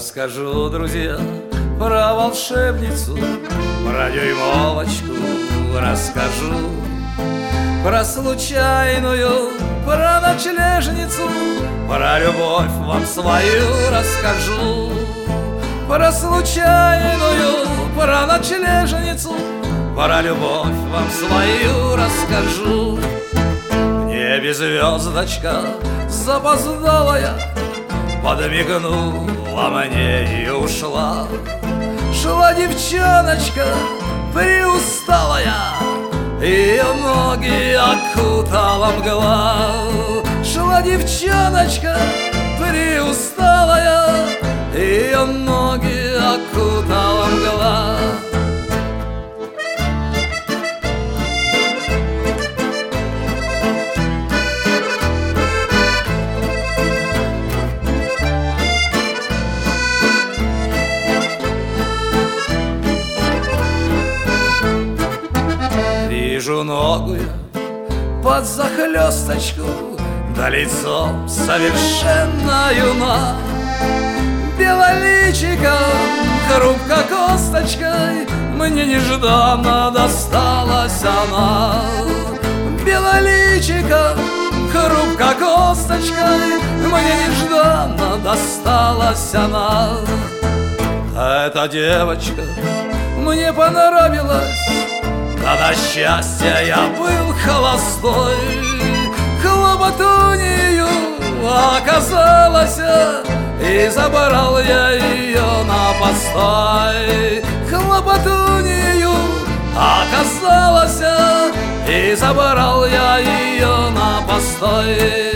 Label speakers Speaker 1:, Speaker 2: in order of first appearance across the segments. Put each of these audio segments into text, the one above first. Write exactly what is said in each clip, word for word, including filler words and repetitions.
Speaker 1: Расскажу, друзья, про волшебницу, про дюймовочку расскажу, про случайную, про ночлежницу, про любовь вам свою расскажу. Про случайную, про ночлежницу, про любовь вам свою расскажу. В небе звездочка запоздалая подмигнула мне и ушла. Шла девчоночка приусталая, ее ноги окутала мгла. Шла девчоночка приусталая, ее ноги окутала мгла. Вижу ногу под захлесточку, да лицом совершенно юна. Белоличиком, хрупко косточкой, мне нежданно досталась она. Белоличиком, хрупко косточкой, мне нежданно досталась она. Эта девочка мне понравилась, да на счастье я был холостой. Хлопотунью оказалась, и забрал я ее на постой. Хлопотунью оказалась, и забрал я ее на постой.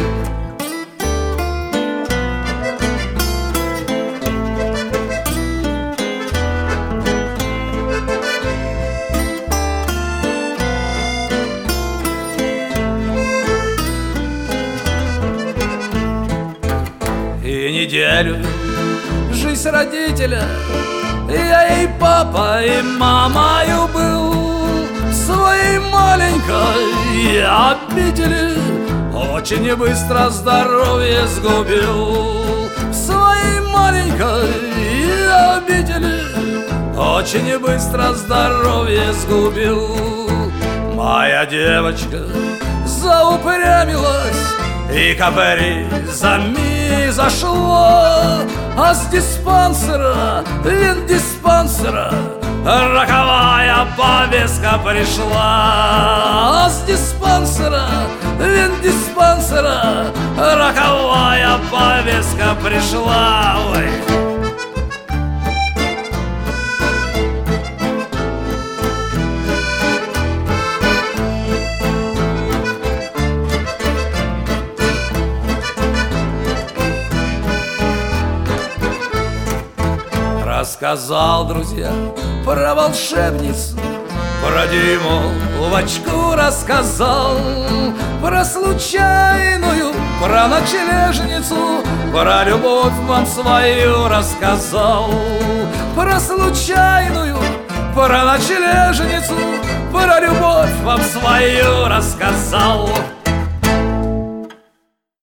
Speaker 1: И неделю жизнь родителя я ей папа и мамою был. В своей маленькой обители очень быстро здоровье сгубил. В своей маленькой обители очень быстро здоровье сгубил. Моя девочка заупрямилась и капризами зашло, а с диспансера, виндиспансера роковая повестка пришла. А с диспансера, виндиспансера роковая повестка пришла. Ой. Рассказал, друзья, про волшебницу, про дюймовочку рассказал, про случайную, про ночлежницу, про любовь вам свою рассказал. Про случайную, про ночлежницу, про любовь вам свою рассказал.